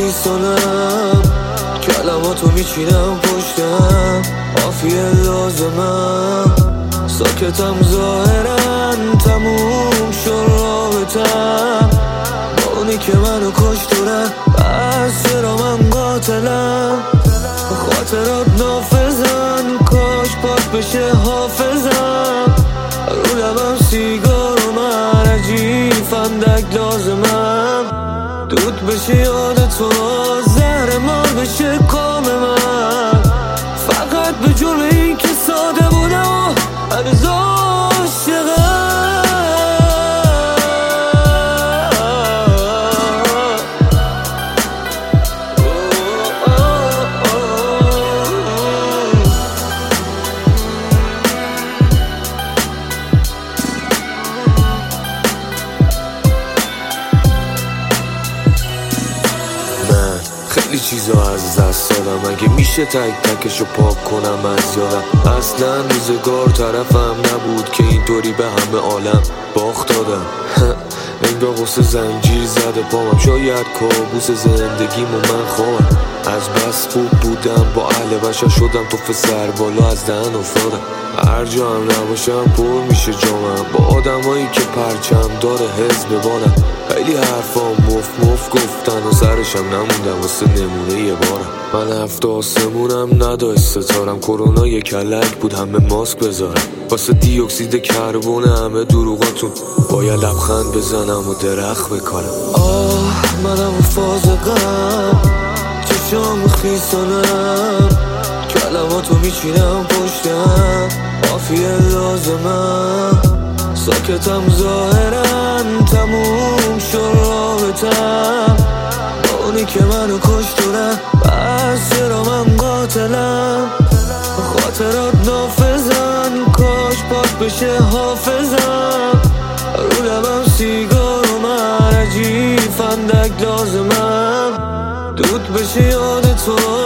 خیسانم، کلماتو میچینم پشتم، عافیه لازمم، ساکتم ظاهرا، تموم شد رابطم با اونی که منو کشت و رفت. بس چرا من قاتلم، خاطرات نافذن، کاش پاک بشه حافظم، رو لبم سیگار و من عجیب فندک لازمم، دود بشه یاد تو، زهر مار بشه کام من، فقط به جرم این که ساده بودم و هنوز عاشقم. خیلی چیزا از دست دادم، اگه میشه تک تکشو پاک کنم از یادم. اصلا روزگار طرفم نبود که اینطوری به همه عالم باخت دادم. انگار غصه زنجیر زده پامم، شاید کابوس زندگیمو من خوابم. از بس خوب بودم با اهل بشر، شدم توف سر بالا از دهن افتادم. هر جا هم نباشم پر میشه جامم با آدمایی که پرچم داره حزب بالم. خیلی حرفام مف گفتن و سرشم نموندم واسه نمونه یه بارم. من هفت آسمونم نداشت ستارم، کرونا یه کلک بود همه ماسک بذارم. واسه دی اکسید کربن همه دروغاتون باید لبخند بزنم و درخت بکارم. منم و فازقم، چشام خیسانم، کلماتو میچینم پشتم، عافیه لازمم، ساکتم ظاهرا، تموم شد رابطم با اونی که منو کشت و رفت. بس چرا من قاتلم، خاطرات نافذن، کاش پاک بشه حافظم، رو لبم سیگار و من عجیب فندک لازمم، دود بشه یاد تو،